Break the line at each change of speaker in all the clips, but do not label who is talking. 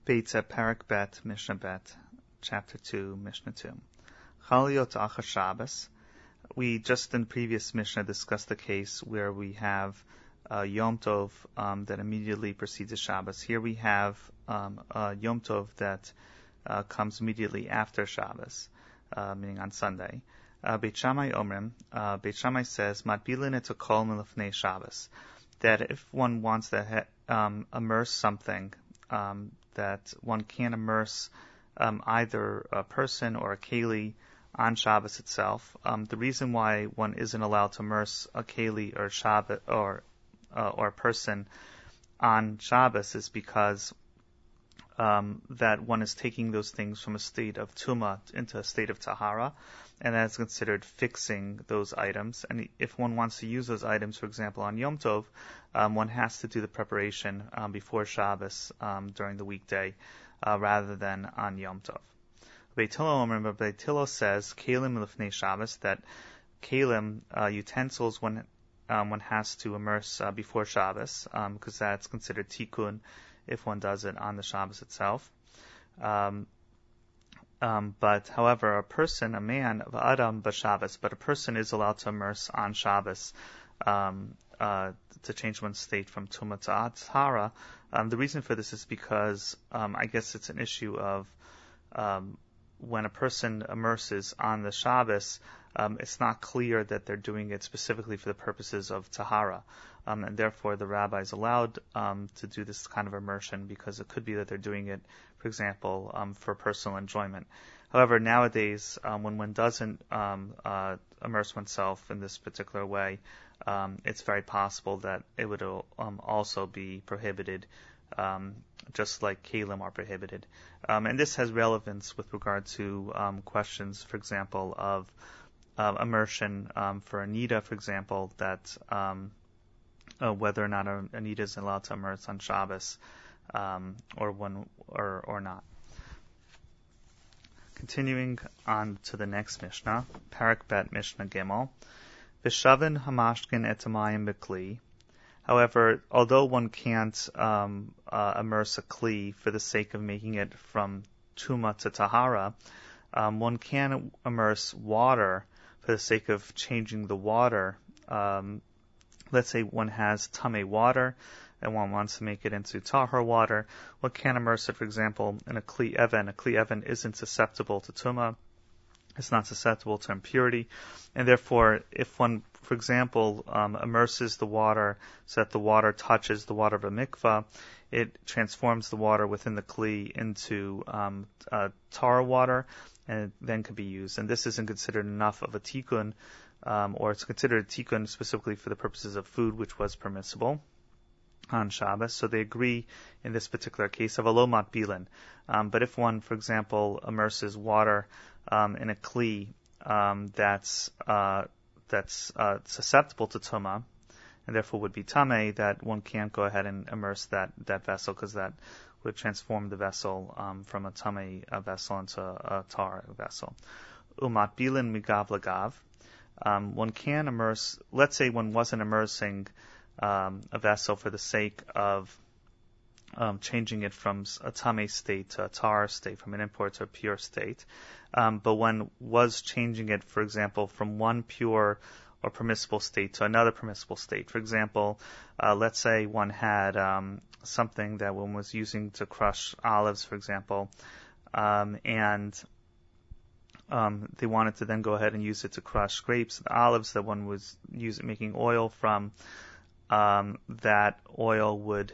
Beitza Parak Bet Mishnah Bet, Chapter 2, Mishnah 2. Chaliot Achar Shabbos. We just in the previous Mishnah discussed the case where we have Yom Tov that immediately precedes a Shabbos. Here we have Yom Tov that comes immediately after Shabbos, meaning on Sunday. Beit Shammai Omrim, Beit Shammai says, Matbilin et kol milafnei Shabbos, that if one wants to immerse something, that one can immerse either a person or a keli on Shabbos itself. The reason why one isn't allowed to immerse a keli or Shabbos or a person on Shabbos is because that one is taking those things from a state of tuma into a state of tahara, and that's considered fixing those items. And if one wants to use those items, for example, on Yom Tov, one has to do the preparation before Shabbos during the weekday, rather than on Yom Tov. Beit Hillel says, Kalim Lifnei Shabbos, that Kalim, utensils, one has to immerse before Shabbos, because that's considered tikkun if one does it on the Shabbos itself. But however, a person, a man, Adam b'Shabbos, but a person is allowed to immerse on Shabbos to change one's state from Tumah to Tahara. The reason for this is because I guess it's an issue of when a person immerses on the Shabbos, it's not clear that they're doing it specifically for the purposes of Tahara. And therefore the rabbis allowed to do this kind of immersion because it could be that they're doing it, for example, for personal enjoyment. However, nowadays, when one doesn't immerse oneself in this particular way, it's very possible that it would also be prohibited, just like kalim are prohibited. And this has relevance with regard to questions, for example, of immersion for a nida, for example, that whether or not a nida is allowed to immerse on Shabbos, or not. Continuing on to the next Mishnah, Parak Bet Mishnah Gimel, V'shavin hamashkin et hamayim b'kli. However, although one can't immerse a kli for the sake of making it from tuma to tahara, one can immerse water for the sake of changing the water. Let's say one has tamei water and one wants to make it into tahar water. One can immerse it, for example, in a kli even. A kli even isn't susceptible to tuma. It's not susceptible to impurity. And therefore, if one, for example, immerses the water so that the water touches the water of a mikvah, it transforms the water within the kli into tar water, and it then could be used. And this isn't considered enough of a tikkun, or it's considered a tikkun specifically for the purposes of food, which was permissible on Shabbos. So they agree in this particular case of alo matbilin. But if one, for example, immerses water in a kli that's susceptible to tuma, and therefore would be tamei, that one can't go ahead and immerse that vessel, because that would transform the vessel from a tamei vessel into a tar vessel. Umatbilin migav lagav. One can immerse, let's say one wasn't immersing a vessel for the sake of changing it from a tamei state to a tar state, from an impure to a pure state. But one was changing it, for example, from one pure or permissible state to another permissible state. For example, let's say one had something that one was using to crush olives, for example, and they wanted to then go ahead and use it to crush grapes and olives that one was making oil from. That oil was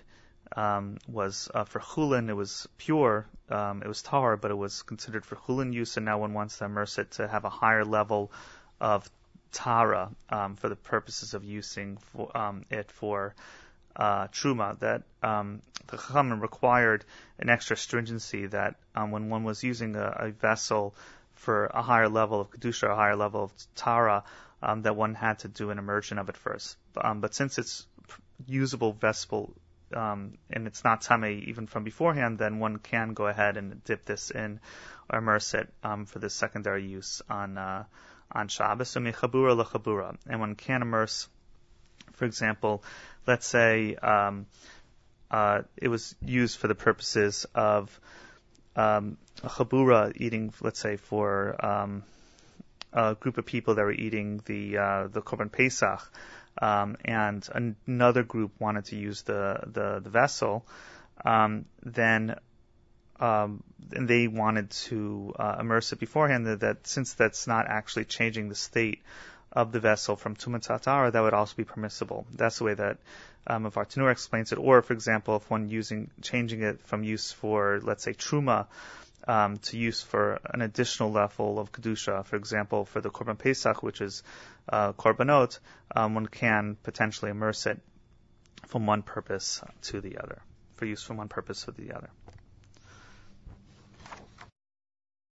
for chulin. It was pure. It was tahor, but it was considered for chulin use, and now one wants to immerse it to have a higher level of tara for the purposes of using it for truma. That the Chachamim required an extra stringency that when one was using a vessel for a higher level of kedusha, a higher level of tara, that one had to do an immersion of it first. But since it's usable vessel, and it's not tamei even from beforehand, then one can go ahead and dip this in or immerse it for the secondary use on Shabbos. So mechabura lechabura, and one can immerse, for example, let's say it was used for the purposes of a chabura eating, let's say, for a group of people that were eating the Korban Pesach, and another group wanted to use the vessel, then and they wanted to immerse it beforehand, that since that's not actually changing the state of the vessel from Tumat Tatara, that would also be permissible. That's the way that Avar Tanura explains it. Or, for example, if one changing it from use for, let's say, Truma, to use for an additional level of Kedusha, for example, for the Korban Pesach, which is Korbanot, one can potentially immerse it from one purpose to the other, for use from one purpose to the other.